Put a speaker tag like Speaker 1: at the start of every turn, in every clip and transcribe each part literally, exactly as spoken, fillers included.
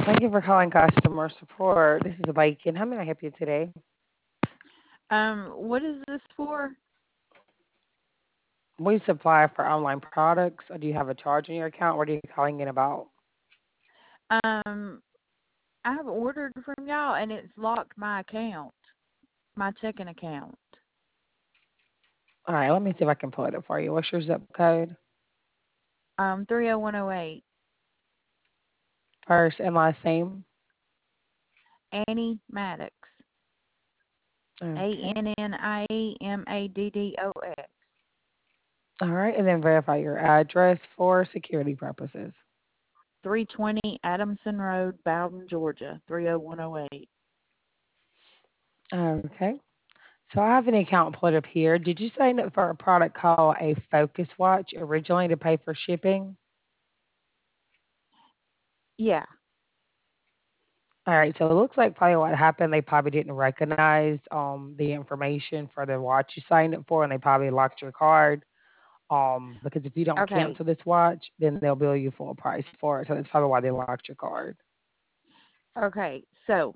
Speaker 1: Thank you for calling customer support. This is Bacon. How may I help you today?
Speaker 2: Um, what is this for?
Speaker 1: We supply for online products. Or do you have a charge in your account? What are you calling in about?
Speaker 2: Um, I've ordered from y'all and it's locked my account, my checking account.
Speaker 1: All right, let me see if I can pull it up for you. What's your zip code?
Speaker 2: Um, three oh one oh eight.
Speaker 1: First and last name.
Speaker 2: Annie Maddox. A
Speaker 1: Okay.
Speaker 2: N N I E M A D D O X.
Speaker 1: All right, and then verify your address for security purposes.
Speaker 2: three twenty Adamson Road, Bowden, Georgia, three oh one oh eight.
Speaker 1: Okay. So I have an account pulled up here. Did you sign up for a product called a Focus Watch originally to pay for shipping?
Speaker 2: Yeah.
Speaker 1: All right, so it looks like probably what happened, they probably didn't recognize um the information for the watch you signed up for, and they probably locked your card. Um, because if you don't
Speaker 2: Okay.
Speaker 1: cancel this watch, then they'll bill you full price for it. So that's probably why they locked your card.
Speaker 2: Okay. So,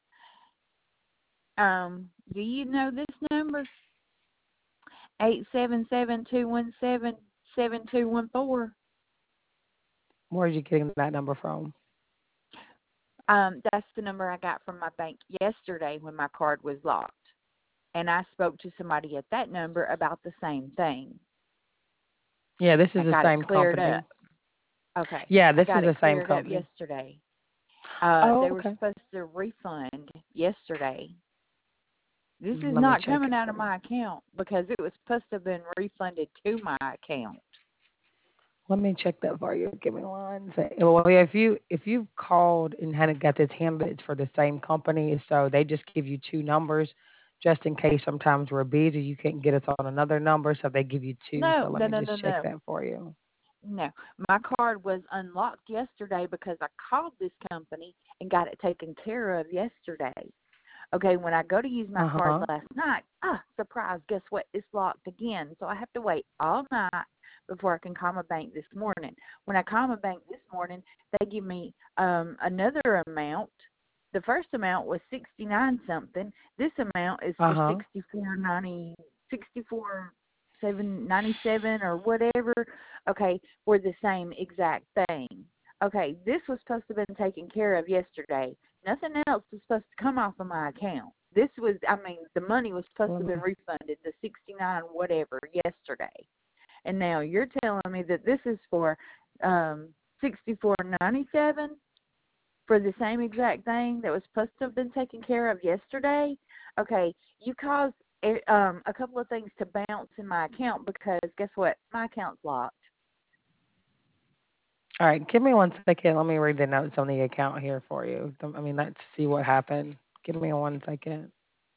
Speaker 2: um, do you know this number? Eight seven seven two one seven seven two one four.
Speaker 1: Where are you getting that number from?
Speaker 2: Um, that's the number I got from my bank yesterday when my card was locked. And I spoke to somebody at that number about the same thing.
Speaker 1: Yeah, this is
Speaker 2: I
Speaker 1: the
Speaker 2: got it
Speaker 1: same
Speaker 2: cleared up.
Speaker 1: company.
Speaker 2: Okay.
Speaker 1: Yeah,
Speaker 2: I
Speaker 1: this
Speaker 2: got
Speaker 1: is
Speaker 2: it
Speaker 1: the same
Speaker 2: cleared up
Speaker 1: company.
Speaker 2: yesterday. Uh,
Speaker 1: Oh,
Speaker 2: they were
Speaker 1: okay.
Speaker 2: supposed to refund yesterday. This is
Speaker 1: Let me
Speaker 2: not
Speaker 1: check
Speaker 2: coming
Speaker 1: it
Speaker 2: out
Speaker 1: for
Speaker 2: of
Speaker 1: you.
Speaker 2: my account because it was supposed to have been refunded to my account.
Speaker 1: Let me check that for you. Give me one second. Well, yeah, if you if you've called and hadn't got this handled, it's for the same company, so they just give you two numbers, just in case. Sometimes we're busy, you can't get us on another number, so they give you two.
Speaker 2: No,
Speaker 1: So let
Speaker 2: no,
Speaker 1: me
Speaker 2: no,
Speaker 1: just
Speaker 2: no,
Speaker 1: check
Speaker 2: no.
Speaker 1: that for you.
Speaker 2: No, my card was unlocked yesterday because I called this company and got it taken care of yesterday. Okay, when I go to use my
Speaker 1: Uh
Speaker 2: card
Speaker 1: huh.
Speaker 2: last night, ah, surprise, guess what? It's locked again. So I have to wait all night before I can call my bank this morning. When I call my bank this morning, they give me um another amount. The first amount was sixty nine something. This amount is
Speaker 1: Uh
Speaker 2: for
Speaker 1: huh.
Speaker 2: sixty four ninety sixty four seven ninety seven or whatever. Okay, for the same exact thing. Okay, this was supposed to have been taken care of yesterday. Nothing else was supposed to come off of my account. This was, I mean, the money was supposed
Speaker 1: Let
Speaker 2: to have been
Speaker 1: me.
Speaker 2: refunded, the sixty nine whatever yesterday, and now you're telling me that this is for um sixty four ninety seven for the same exact thing that was supposed to have been taken care of yesterday. Okay, you caused eh, um a couple of things to bounce in my account because guess what? My account's locked.
Speaker 1: All right, give me one second. Let me read the notes on the account here for you. I mean, let's see what happened. Give me one second.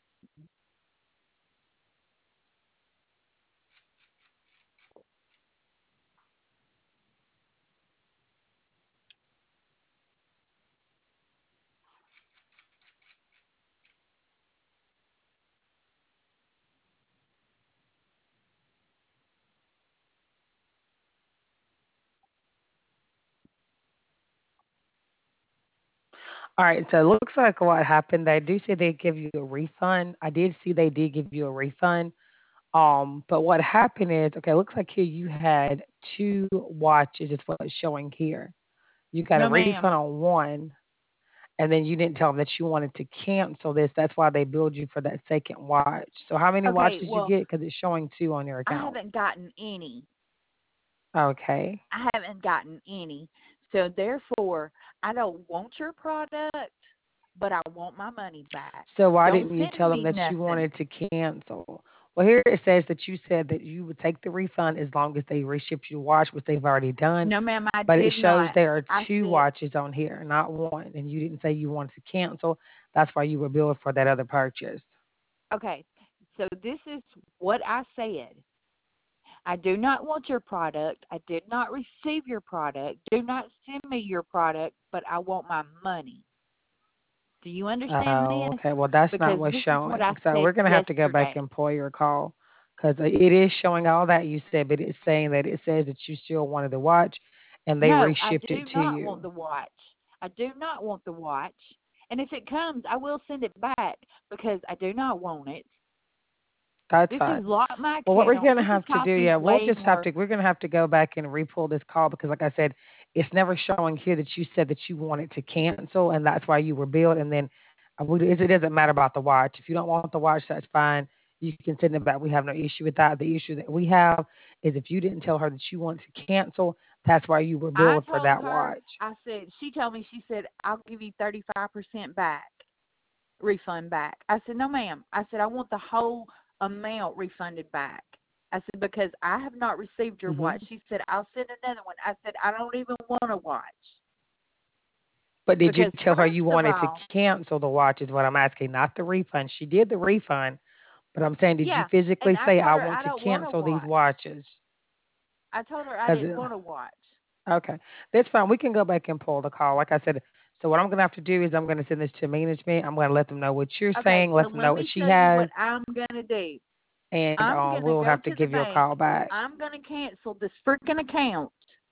Speaker 1: All right, so it looks like what happened. They do say they give you a refund. I did see they did give you a refund. Um, but what happened is, okay, it looks like here you had two watches. Is what it's showing here. You got a
Speaker 2: No,
Speaker 1: refund
Speaker 2: ma'am.
Speaker 1: on one, and then you didn't tell them that you wanted to cancel this. That's why they billed you for that second watch. So how many watches
Speaker 2: Okay,
Speaker 1: did you
Speaker 2: well,
Speaker 1: get? Because it's showing two on your
Speaker 2: I
Speaker 1: account.
Speaker 2: haven't gotten any.
Speaker 1: Okay.
Speaker 2: I haven't gotten any. So therefore, I don't want your product, but I want my money back.
Speaker 1: So why
Speaker 2: Don't
Speaker 1: didn't you
Speaker 2: send
Speaker 1: tell them
Speaker 2: me
Speaker 1: that you
Speaker 2: nothing.
Speaker 1: wanted to cancel? Well, here it says that you said that you would take the refund as long as they reship you the watch, which they've already done.
Speaker 2: No, ma'am, I
Speaker 1: But it
Speaker 2: did
Speaker 1: shows
Speaker 2: not.
Speaker 1: there are
Speaker 2: I
Speaker 1: two
Speaker 2: said,
Speaker 1: watches on here, not one. And you didn't say you wanted to cancel. That's why you were billed for that other purchase.
Speaker 2: okay, so this is what I said. I do not want your product. I did not receive your product. Do not send me your product, but I want my money. Do you understand
Speaker 1: Oh,
Speaker 2: this?
Speaker 1: okay. Well, that's not
Speaker 2: Because
Speaker 1: what's
Speaker 2: this is what I
Speaker 1: showing. So
Speaker 2: said
Speaker 1: we're going to have to go back
Speaker 2: yesterday.
Speaker 1: and pull your call because it is showing all that you said, but it's saying that it says that you still wanted the watch and they
Speaker 2: No, I
Speaker 1: reshipped it
Speaker 2: do
Speaker 1: to
Speaker 2: not want
Speaker 1: you.
Speaker 2: the watch. I do not want the watch. And if it comes, I will send it back because I do not want it.
Speaker 1: That's
Speaker 2: This has
Speaker 1: fine.
Speaker 2: locked my
Speaker 1: Well, what we're
Speaker 2: account.
Speaker 1: gonna
Speaker 2: This has
Speaker 1: have to do,
Speaker 2: cost me
Speaker 1: yeah, we'll
Speaker 2: way
Speaker 1: just have
Speaker 2: more.
Speaker 1: to. We're gonna have to go back and re-pull this call because, like I said, it's never showing here that you said that you wanted to cancel, and that's why you were billed. And then uh, we, it doesn't matter about the watch. If you don't want the watch, that's fine. You can send it back. We have no issue with that. The issue that we have is if you didn't tell her that you wanted to cancel, that's why you were
Speaker 2: I
Speaker 1: billed for
Speaker 2: told
Speaker 1: that
Speaker 2: her,
Speaker 1: watch.
Speaker 2: I said, she told me, she said, I'll give you thirty-five percent back, refund back. I said, no, ma'am. I said, I want the whole amount refunded back. I said, because I have not received your
Speaker 1: hmm
Speaker 2: watch. She said, I'll send another one. I said, I don't even want a watch.
Speaker 1: But did you
Speaker 2: Because
Speaker 1: tell her
Speaker 2: first
Speaker 1: you
Speaker 2: of
Speaker 1: wanted to
Speaker 2: all,
Speaker 1: cancel the watch? Is what I'm asking, not the refund. She did the refund. But I'm saying, did you
Speaker 2: yeah, and
Speaker 1: physically
Speaker 2: I
Speaker 1: say,
Speaker 2: told
Speaker 1: I
Speaker 2: her
Speaker 1: want
Speaker 2: I
Speaker 1: to
Speaker 2: don't want a
Speaker 1: cancel these
Speaker 2: watch.
Speaker 1: watches?
Speaker 2: I told her I
Speaker 1: Because,
Speaker 2: didn't want a watch.
Speaker 1: okay, that's fine. We can go back and pull the call. Like I said, so what I'm going to have to do is I'm going to send this to management. I'm going to let them know what you're
Speaker 2: Okay,
Speaker 1: saying,
Speaker 2: so
Speaker 1: let them
Speaker 2: let
Speaker 1: know what
Speaker 2: me
Speaker 1: she
Speaker 2: tell you
Speaker 1: has,
Speaker 2: what I'm going to do.
Speaker 1: and
Speaker 2: I'm
Speaker 1: um,
Speaker 2: going to
Speaker 1: we'll
Speaker 2: go
Speaker 1: have to
Speaker 2: to the
Speaker 1: give you a
Speaker 2: bank.
Speaker 1: call back.
Speaker 2: I'm going to cancel this freaking account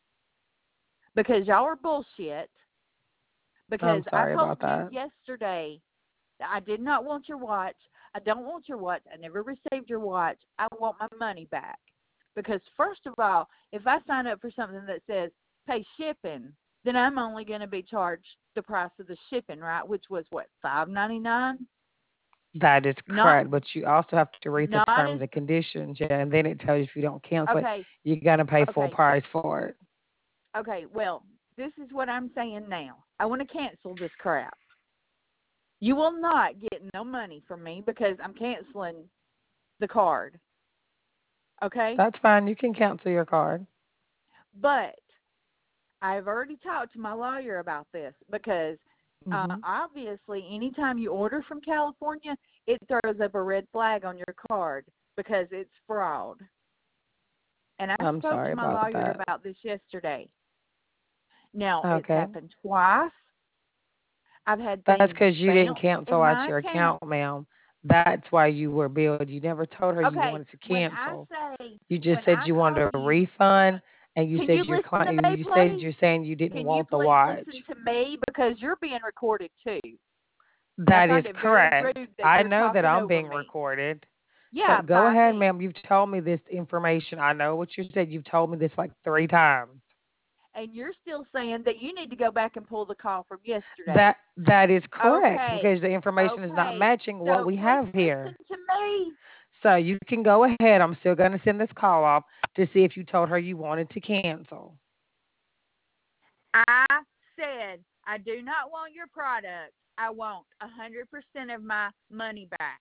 Speaker 2: because y'all are bullshit. Because
Speaker 1: I'm
Speaker 2: I
Speaker 1: sorry
Speaker 2: told
Speaker 1: about
Speaker 2: you
Speaker 1: that.
Speaker 2: yesterday that I did not want your watch. I don't want your watch. I never received your watch. I want my money back. Because first of all, if I sign up for something that says pay shipping, then I'm only going to be charged the price of the shipping, right? Which was what, five ninety nine?
Speaker 1: That is
Speaker 2: Not
Speaker 1: correct, but you also have to read the
Speaker 2: not
Speaker 1: terms
Speaker 2: as
Speaker 1: and conditions, yeah, and then it tells you if you don't cancel it,
Speaker 2: okay,
Speaker 1: you're going to pay full
Speaker 2: okay,
Speaker 1: price for it.
Speaker 2: okay. Well, this is what I'm saying now. I want to cancel this crap. You will not get no money from me because I'm canceling the card. Okay?
Speaker 1: That's fine. You can cancel your card.
Speaker 2: But I've already talked to my lawyer about this because uh,
Speaker 1: hmm
Speaker 2: obviously anytime you order from California, it throws up a red flag on your card because it's fraud. And I
Speaker 1: I'm
Speaker 2: spoke
Speaker 1: sorry
Speaker 2: to my
Speaker 1: about
Speaker 2: lawyer
Speaker 1: that.
Speaker 2: about this yesterday. Now, it's
Speaker 1: Okay.
Speaker 2: happened twice. I've had
Speaker 1: That's
Speaker 2: things
Speaker 1: because you didn't
Speaker 2: bounce
Speaker 1: cancel
Speaker 2: in
Speaker 1: out
Speaker 2: my
Speaker 1: your
Speaker 2: account.
Speaker 1: account, ma'am. That's why you were billed. You never told her you
Speaker 2: Okay,
Speaker 1: wanted to
Speaker 2: when I
Speaker 1: cancel.
Speaker 2: say,
Speaker 1: You just
Speaker 2: when
Speaker 1: said
Speaker 2: I
Speaker 1: you
Speaker 2: call
Speaker 1: wanted a
Speaker 2: you,
Speaker 1: refund, and you
Speaker 2: can
Speaker 1: said
Speaker 2: you
Speaker 1: your
Speaker 2: listen
Speaker 1: client.
Speaker 2: to me,
Speaker 1: You said
Speaker 2: please?
Speaker 1: you're saying you didn't
Speaker 2: Can you
Speaker 1: want the
Speaker 2: please
Speaker 1: watch.
Speaker 2: listen to me because you're being recorded too? And I
Speaker 1: That is
Speaker 2: find it very
Speaker 1: correct.
Speaker 2: rude that
Speaker 1: I
Speaker 2: you're
Speaker 1: know that
Speaker 2: talking
Speaker 1: I'm
Speaker 2: over
Speaker 1: being
Speaker 2: me.
Speaker 1: recorded.
Speaker 2: Yeah,
Speaker 1: But go
Speaker 2: by
Speaker 1: ahead,
Speaker 2: me.
Speaker 1: ma'am. You've told me this information. I know what you said. You've told me this like three times.
Speaker 2: And you're still saying that you need to go back and pull the call from yesterday.
Speaker 1: That that is correct
Speaker 2: Okay.
Speaker 1: because the information is not
Speaker 2: Okay.
Speaker 1: matching what
Speaker 2: So
Speaker 1: we
Speaker 2: please
Speaker 1: have here.
Speaker 2: listen to me.
Speaker 1: So you can go ahead. I'm still going to send this call off to see if you told her you wanted to cancel.
Speaker 2: I said I do not want your product. I want one hundred percent of my money back.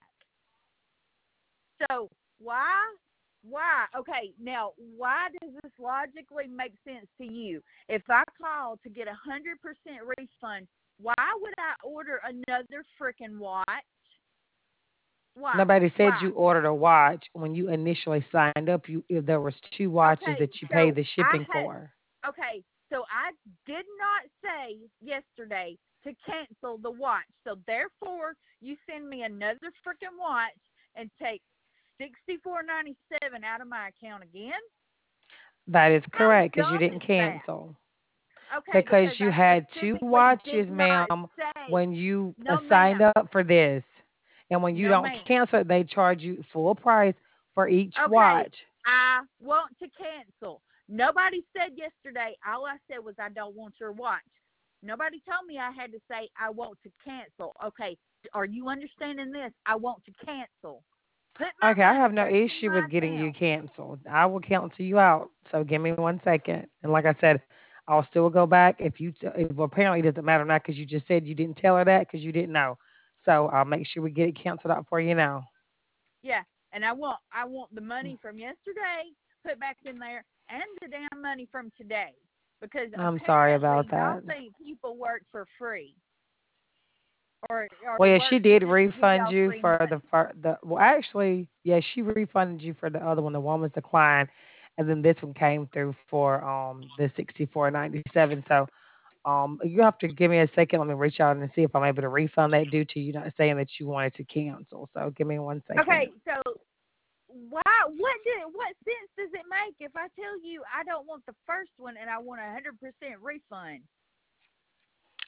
Speaker 2: So why? Why? Okay, now why does this logically make sense to you? If I call to get a hundred percent refund, why would I order another freaking watch? Why?
Speaker 1: Nobody said
Speaker 2: Why?
Speaker 1: you ordered a watch when you initially signed up. You if there was two watches
Speaker 2: Okay,
Speaker 1: that you paid
Speaker 2: so
Speaker 1: the
Speaker 2: I
Speaker 1: shipping
Speaker 2: had
Speaker 1: for.
Speaker 2: okay, so I did not say yesterday to cancel the watch. So therefore, you send me another freaking watch and take sixty four ninety seven out of my account again.
Speaker 1: That is
Speaker 2: How
Speaker 1: correct because you
Speaker 2: dumb
Speaker 1: didn't
Speaker 2: is that?
Speaker 1: cancel.
Speaker 2: Okay,
Speaker 1: Because
Speaker 2: because
Speaker 1: you
Speaker 2: I
Speaker 1: had two
Speaker 2: specifically did
Speaker 1: watches,
Speaker 2: not
Speaker 1: ma'am,
Speaker 2: say
Speaker 1: when you uh,
Speaker 2: no,
Speaker 1: signed
Speaker 2: ma'am,
Speaker 1: up for this. And when you
Speaker 2: no,
Speaker 1: don't
Speaker 2: ma'am.
Speaker 1: cancel it, they charge you full price for each
Speaker 2: Okay,
Speaker 1: watch.
Speaker 2: I want to cancel. Nobody said yesterday. All I said was I don't want your watch. Nobody told me I had to say I want to cancel. Okay, are you understanding this? I want to cancel. Put
Speaker 1: Okay,
Speaker 2: my
Speaker 1: I
Speaker 2: money
Speaker 1: have no
Speaker 2: back in
Speaker 1: issue
Speaker 2: my
Speaker 1: with getting you
Speaker 2: account.
Speaker 1: canceled. I will cancel you out. So give me one second. And like I said, I'll still go back if you. T- if, well, apparently it doesn't matter now because you just said you didn't tell her that because you didn't know. So I'll make sure we get it canceled out for you now.
Speaker 2: Yeah, and I want I want the money from yesterday put back in there and the damn money from today because
Speaker 1: I'm sorry about
Speaker 2: apparently y'all
Speaker 1: that.
Speaker 2: think people work for free or or
Speaker 1: Well, yeah, she
Speaker 2: work to
Speaker 1: did
Speaker 2: just give
Speaker 1: refund
Speaker 2: y'all
Speaker 1: you
Speaker 2: free
Speaker 1: for the
Speaker 2: money.
Speaker 1: for the. Well, actually, yeah, she refunded you for the other one. The one was declined, and then this one came through for um the sixty four ninety seven. So um you have to give me a second. Let me reach out and see if I'm able to refund that due to you not saying that you wanted to cancel. So give me one second.
Speaker 2: Okay, so why? What did? What sense does it make if I tell you I don't want the first one and I want a hundred percent refund?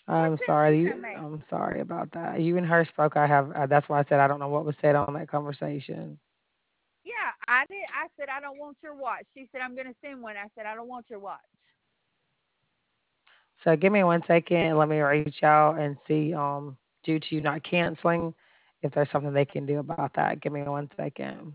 Speaker 2: What
Speaker 1: I'm
Speaker 2: sense does
Speaker 1: sorry.
Speaker 2: that
Speaker 1: You,
Speaker 2: make?
Speaker 1: I'm sorry about that. You and her spoke. I have. Uh, that's why I said I don't know what was said on that conversation.
Speaker 2: Yeah, I did. I said I don't want your watch. She said I'm going to send one. I said I don't want your watch.
Speaker 1: So give me one second and let me reach out and see. Um, due to you not canceling, if there's something they can do about that. Give me one second.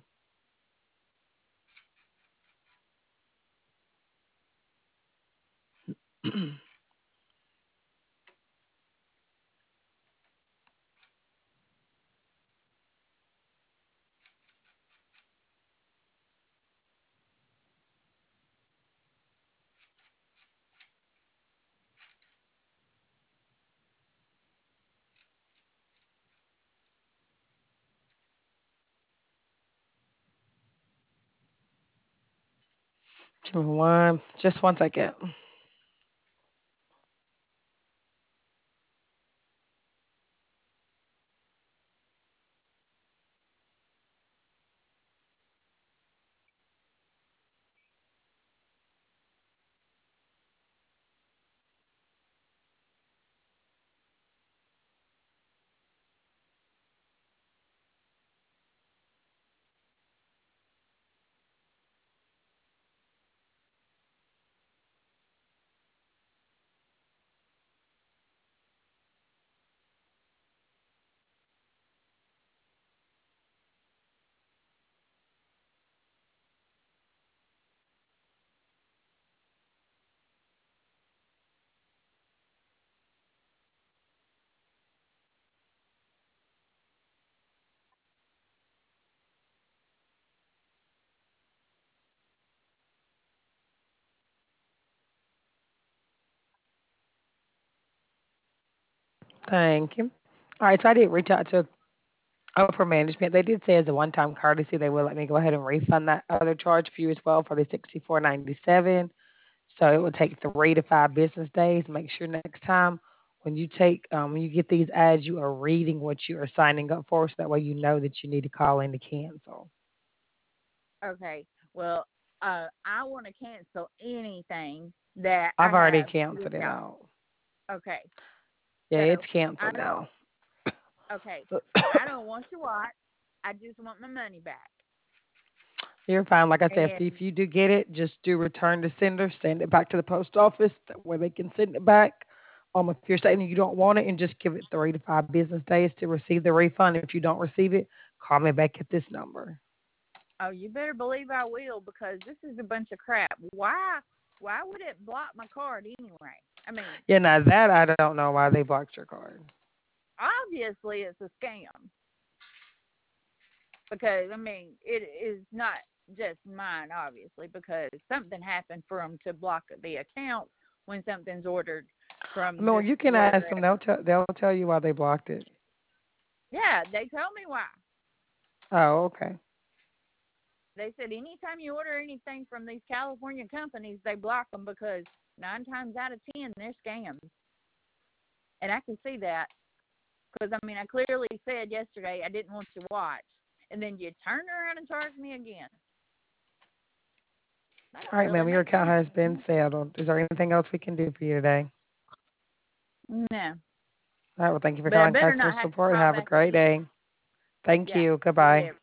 Speaker 1: Give me one, just one second. Thank you. All right, so I did reach out to upper management. They did say as a one-time courtesy, they will let me go ahead and refund that other charge for you as well for the sixty-four ninety-seven. So it will take three to five business days. Make sure next time when you take um, when you get these ads, you are reading what you are signing up for, so that way you know that you need to call in to cancel.
Speaker 2: Okay. Well, uh, I want to cancel anything that I
Speaker 1: I've already
Speaker 2: have with
Speaker 1: canceled it
Speaker 2: y'all.
Speaker 1: out.
Speaker 2: Okay.
Speaker 1: Yeah,
Speaker 2: So
Speaker 1: it's
Speaker 2: I
Speaker 1: canceled
Speaker 2: don't.
Speaker 1: now.
Speaker 2: Okay. I don't want your watch. I just want my money back.
Speaker 1: You're fine. Like I said, if,
Speaker 2: And
Speaker 1: if you do get it, just do return to sender, send it back to the post office. That way they can send it back. Um, if you're saying you don't want it, and just give it three to five business days to receive the refund. If you don't receive it, call me back at this number.
Speaker 2: oh, you better believe I will because this is a bunch of crap. Why? Why would it block my card anyway? I mean,
Speaker 1: Yeah, now that I don't know why they blocked your card.
Speaker 2: obviously it's a scam because I mean it is not just mine, obviously, because something happened for them to block the account when something's ordered
Speaker 1: I
Speaker 2: from
Speaker 1: mean, well,
Speaker 2: just
Speaker 1: you can ask them.
Speaker 2: wherever.
Speaker 1: They'll tell they'll tell you why they blocked it.
Speaker 2: Yeah, they told me why.
Speaker 1: Oh, okay.
Speaker 2: They said anytime you order anything from these California companies, they block them because nine times out of ten they're scams, and I can see that because I mean I clearly said yesterday I didn't want to watch, and then you turn around and charge me again. That
Speaker 1: All
Speaker 2: don't
Speaker 1: right,
Speaker 2: really
Speaker 1: ma'am. Your
Speaker 2: make
Speaker 1: account has been
Speaker 2: sense.
Speaker 1: settled. Is there anything else we can do for you today?
Speaker 2: No,
Speaker 1: All right. Well, thank you for
Speaker 2: but I
Speaker 1: calling
Speaker 2: better
Speaker 1: customer
Speaker 2: not have to
Speaker 1: support.
Speaker 2: call
Speaker 1: Have a
Speaker 2: back
Speaker 1: great
Speaker 2: again.
Speaker 1: day. Thank
Speaker 2: Yeah,
Speaker 1: you. Goodbye.
Speaker 2: whatever.